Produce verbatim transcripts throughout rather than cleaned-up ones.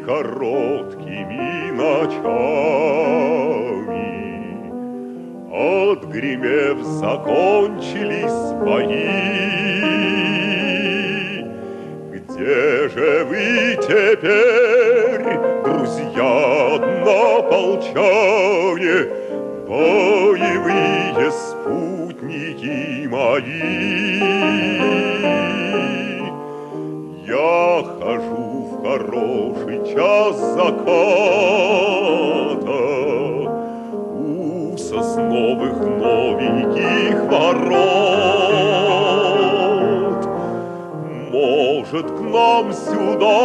короткими ночами. Отгремев, закончились бои. Где же вы теперь, друзья однополчане, боевые спутники мои? Я хожу в хороший час заката у сосновых новеньких ворот. Может, к нам сюда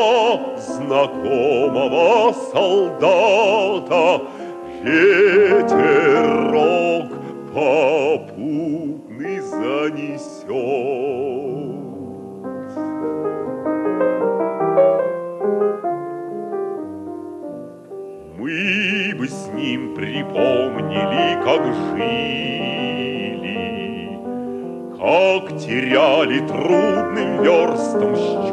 знакомого солдата ветерок попутный занесет? Мы бы с ним припомнили, как жили, как теряли трудным верстам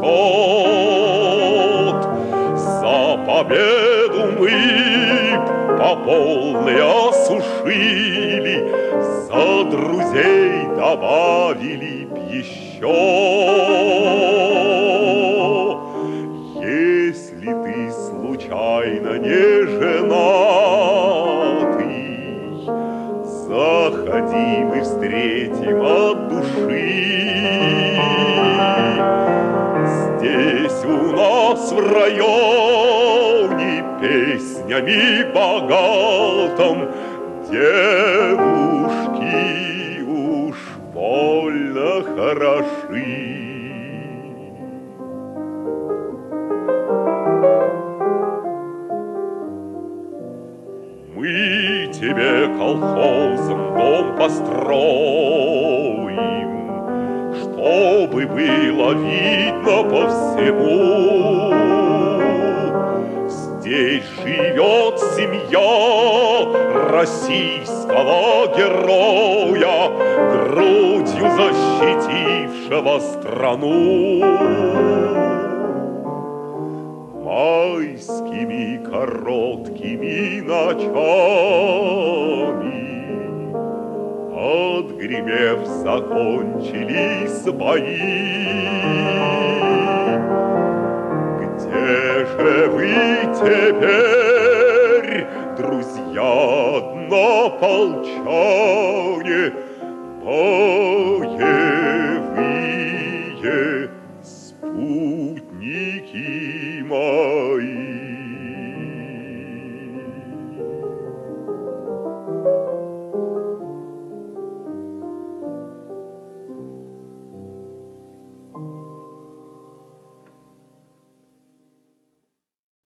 счет. За победу мы по полной осушили, за друзей добавили б еще. Если ты случайно не женатый, заходи, мы встретим от души. Здесь у нас в районе песнями богатым девушки уж больно хороши. Мы тебе колхозом дом построим, чтобы было видно по всему. Здесь живет семья российского героя, грудью защитившего страну. Майскими короткими ночами, отгремев, закончились бои. Где же вы теперь, друзья однополчане, боевые спутники мои?